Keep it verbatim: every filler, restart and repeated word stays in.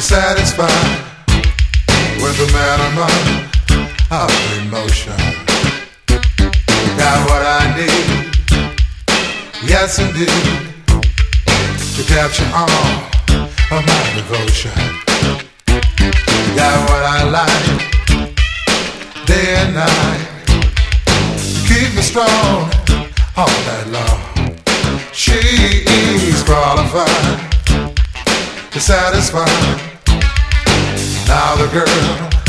satisfied with the minimum of emotion. Got what I need, yes indeed, to capture all of my devotion. Got what I like, day and night, to keep me strong all night long. She's qualified to satisfy. Now the girl